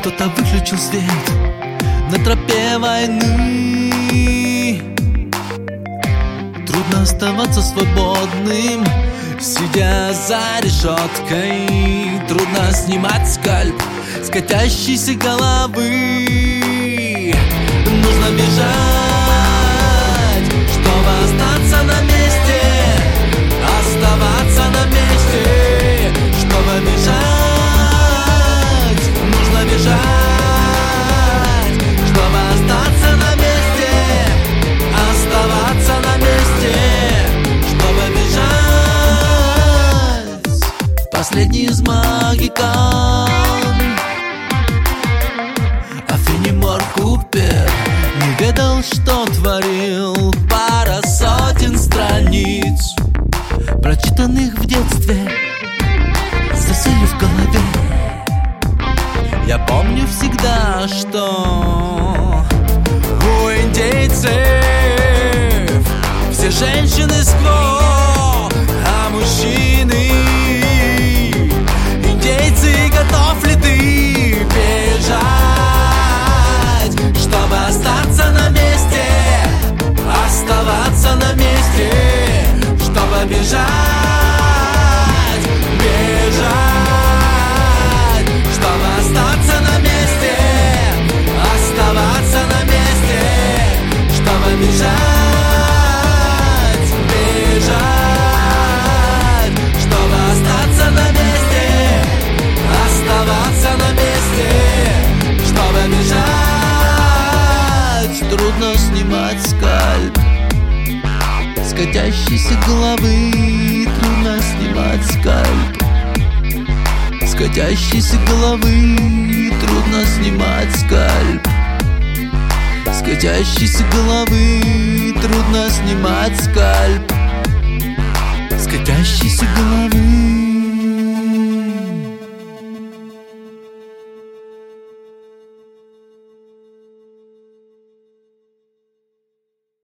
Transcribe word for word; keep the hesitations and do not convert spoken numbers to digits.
Кто-то выключил свет на тропе войны. Трудно оставаться свободным, сидя за решеткой. Трудно снимать скальп с катящейся головы. Нужно бежать, чтобы остаться на месте. Оставаться на месте, чтобы бежать. Нужно бежать, чтобы остаться на месте. Оставаться на месте, чтобы бежать. Последний из магикан, а Фенемор Купер не ведал, что творил. Пара сотен страниц, прочитанных в детстве, засели в голове. Я помню всегда, что у индейцев все женщины скво, а мужчины. Индейцы, готов ли ты бежать, чтобы остаться на месте? Оставаться на месте, чтобы бежать, бежать, чтобы остаться на месте. Оставаться на месте, чтобы бежать, бежать, чтобы остаться на месте. Оставаться на месте, чтобы бежать. Трудно снимать скальп с катящейся головы. Трудно снимать скальп с катящейся головы. Трудно снимать скальп с катящейся головы. Трудно снимать скальп с катящейся головы.